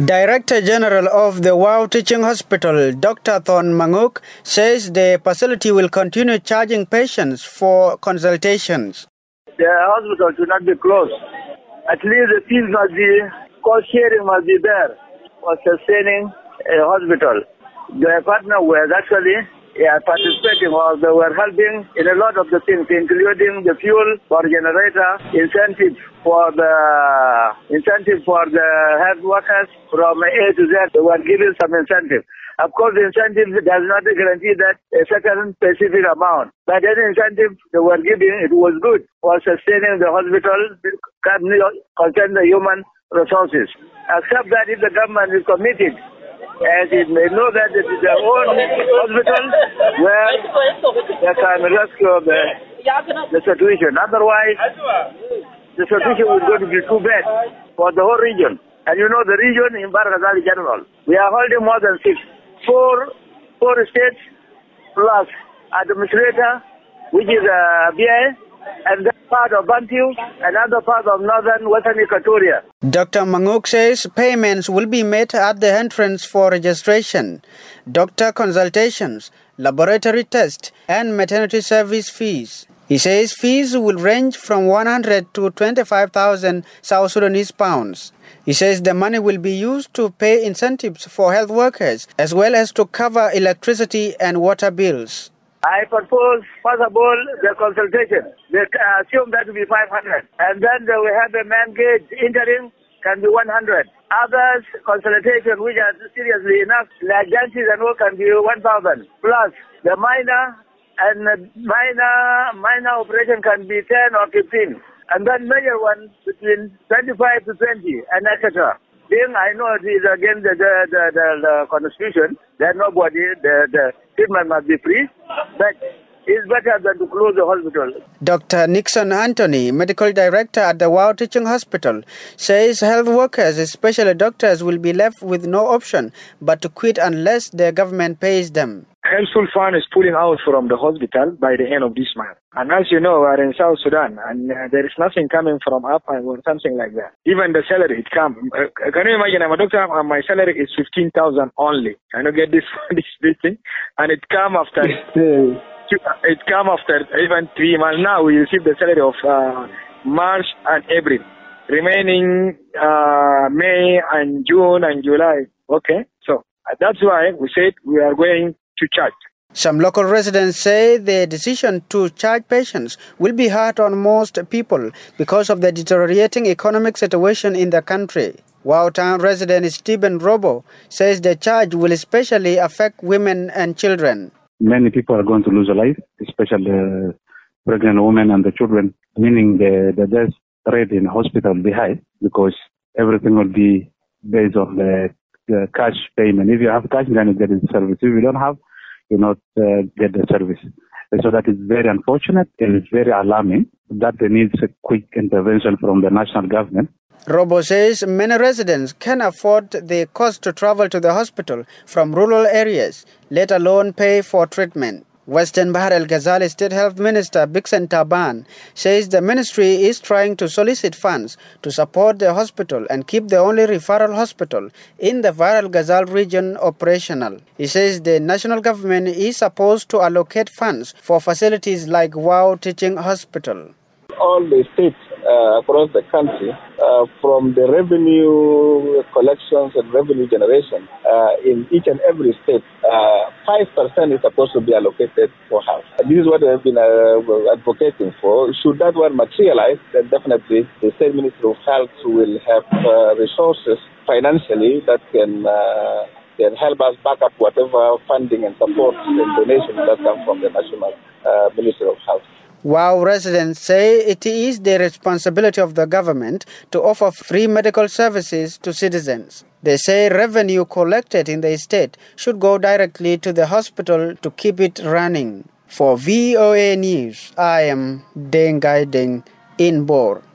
Director General of the WOW Teaching Hospital, Dr. Thon Manguk, says the facility will continue charging patients for consultations. The hospital should not be closed. At least the fees must be, cost sharing must be there for sustaining a hospital. The partner was actually participating, or they were helping in a lot of the things, including the fuel for generator, incentive for the health workers from A to Z. They were giving some incentive. Of course, the incentive does not guarantee that a certain specific amount. But any incentive they were giving, it was good for sustaining the hospital, concern the human resources. Except that if the government is committed, and it may know that it is their own hospital where they can rescue the situation. Otherwise, the situation is going to be too bad for the whole region. And you know the region in Bahr Ghazal in general. We are holding more than four states plus administrator, which is BI, and that part of Bantu, and other part of northern western Equatoria. Dr. Manguk says payments will be made at the entrance for registration, doctor consultations, laboratory tests, and maternity service fees. He says fees will range from 100 to 25,000 South Sudanese pounds. He says the money will be used to pay incentives for health workers, as well as to cover electricity and water bills. I propose, first of all, the consultation. They assume that to be 500. And then they will have a man gauge interim can be 100. Others, consultation, which are seriously enough, like dances and all, can be 1,000. Plus, the minor operation can be 10 or 15. And then major one between 25 to 20, and etc. I know it is against the constitution that nobody, the treatment must be free, but it's better than to close the hospital. Dr. Nixon Anthony, medical director at the WOW Teaching Hospital, says health workers, especially doctors, will be left with no option but to quit unless the government pays them. Helpful Fund is pulling out from the hospital by the end of this month. And as you know, we are in South Sudan, and there is nothing coming from up or something like that. Even the salary, it comes. Can you imagine, I'm a doctor, and my salary is 15,000 only. I don't get this thing, and it come after even 3 months. Now we receive the salary of March and April, remaining May and June and July. Okay, so that's why we said we are going to charge. Some local residents say the decision to charge patients will be hard on most people because of the deteriorating economic situation in the country. WOW Town resident Stephen Robo says the charge will especially affect women and children. Many people are going to lose a life, especially the pregnant women and the children, meaning the death rate in hospital will be high because everything will be based on the cash payment. If you have cash, then you get the service. If you don't have, you not get the service. And so that is very unfortunate and it's very alarming that there needs a quick intervention from the national government. Robo says many residents can afford the cost to travel to the hospital from rural areas, let alone pay for treatment. Western Bahr El Ghazal State Health Minister Bixen Taban says the ministry is trying to solicit funds to support the hospital and keep the only referral hospital in the Bahr El Ghazal region operational. He says the national government is supposed to allocate funds for facilities like WOW Teaching Hospital. All the states across the country, from the revenue collections and revenue generation, in each and every state, 5% is supposed to be allocated for health. This is what we have been advocating for. Should that one materialize, then definitely the State Ministry of Health will have resources financially that can help us back up whatever funding and support and donations that come from the National Ministry of Health. WOW residents say it is the responsibility of the government to offer free medical services to citizens. They say revenue collected in the state should go directly to the hospital to keep it running. For VOA News, I am Deng Gai Deng in Bor.